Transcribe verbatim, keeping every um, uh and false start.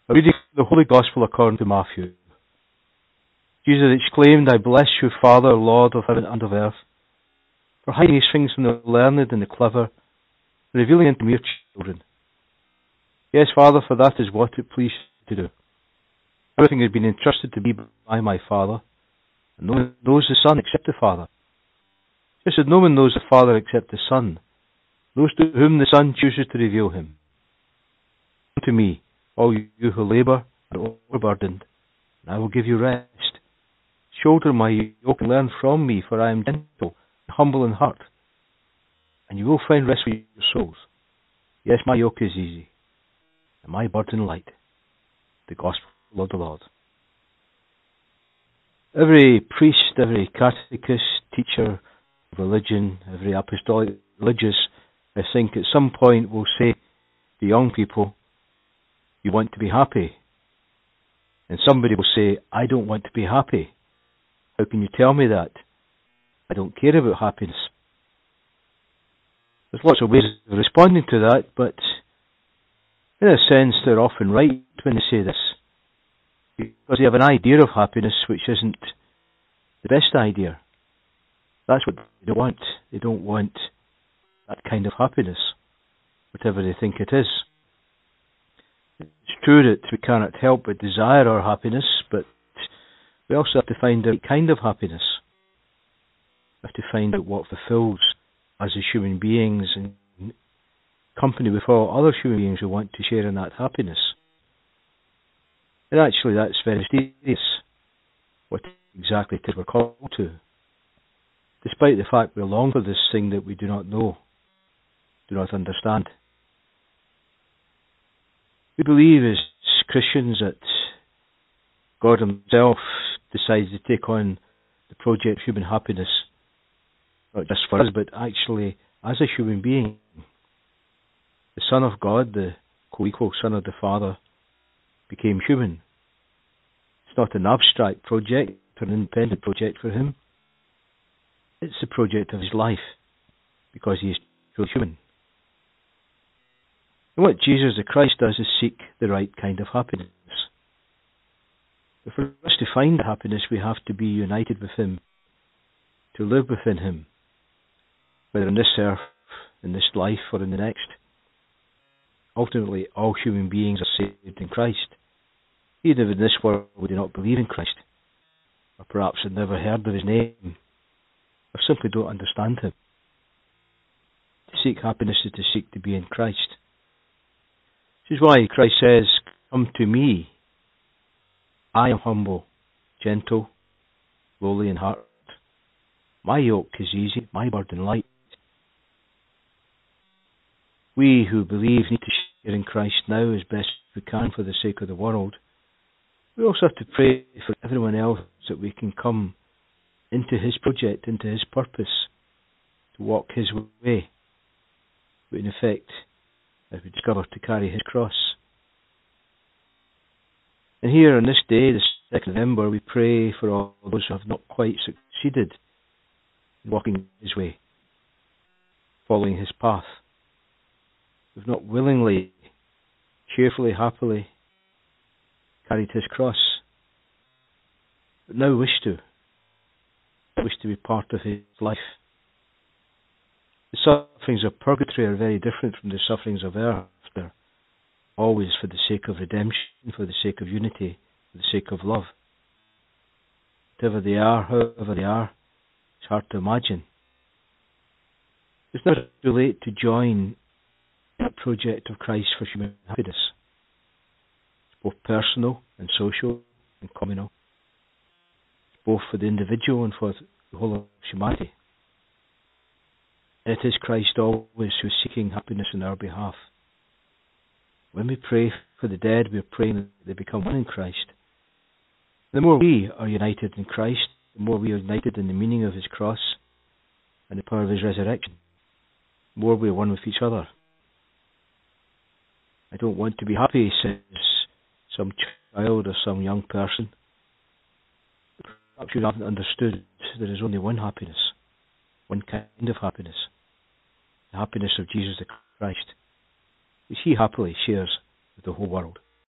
A reading from the Holy Gospel according to Matthew. Jesus exclaimed, I bless you, Father, Lord of heaven and of earth, for hiding these things from the learned and the clever, and revealing them to mere children. Yes, Father, for that is what it pleased you to do. Everything has been entrusted to me by my Father, and no one knows the Son except the Father. Just as no one knows the Father except the Son, those to whom the Son chooses to reveal him. Come to me, all you who labour and are overburdened, and I will give you rest. Shoulder my yoke and learn from me, for I am gentle and humble in heart, and you will find rest for your souls. Yes, my yoke is easy, and my burden light. The Gospel of the Lord. Every priest, every catechist, teacher of religion, every apostolic religious, I think at some point will say to young people, you want to be happy. And somebody will say, I don't want to be happy. How can you tell me that? I don't care about happiness. There's lots of ways of responding to that, but in a sense they're often right when they say this. Because they have an idea of happiness which isn't the best idea. That's what they don't want. They don't want that kind of happiness, whatever they think it is. It's true that we cannot help but desire our happiness, but we also have to find the right kind of happiness. We have to find out what fulfills us as human beings and company with all other human beings who want to share in that happiness. And actually that's very mysterious, what exactly it is we're called to, despite the fact we long for this thing that we do not know, do not understand. We believe as Christians that God himself decides to take on the project of human happiness, not just for us, but actually as a human being. The Son of God, the co-equal Son of the Father, became human. It's not an abstract project, an independent project for him. It's the project of his life, because he is truly human. And what Jesus the Christ does is seek the right kind of happiness. But for us to find happiness, we have to be united with him, to live within him, whether in this earth, in this life, or in the next. Ultimately, all human beings are saved in Christ, even if in this world we do not believe in Christ, or perhaps have never heard of his name, or simply don't understand him. To seek happiness is to seek to be in Christ. This is why Christ says, come to me. I am humble, gentle, lowly in heart. My yoke is easy, my burden light. We who believe need to share in Christ now as best we can for the sake of the world. We also have to pray for everyone else that we can come into his project, into his purpose, to walk his way, but in effect, as we discover, to carry his cross. And here on this day, the second of November, we pray for all those who have not quite succeeded in walking his way, following his path, who have not willingly, cheerfully, happily carried his cross, but now wish to, wish to be part of his life. The sufferings of purgatory are very different from the sufferings of earth. They're always for the sake of redemption, for the sake of unity, for the sake of love. Whatever they are, however they are, it's hard to imagine. It's never too late to join the project of Christ for human happiness. It's both personal and social and communal. It's both for the individual and for the whole of humanity. It is Christ always who is seeking happiness on our behalf. When we pray for the dead, we are praying that they become one in Christ. The more we are united in Christ, the more we are united in the meaning of his cross and the power of his resurrection, the more we are one with each other. I don't want to be happy, says some child or some young person. Perhaps you haven't understood there is only one happiness, one kind of happiness. The happiness of Jesus the Christ, which he happily shares with the whole world.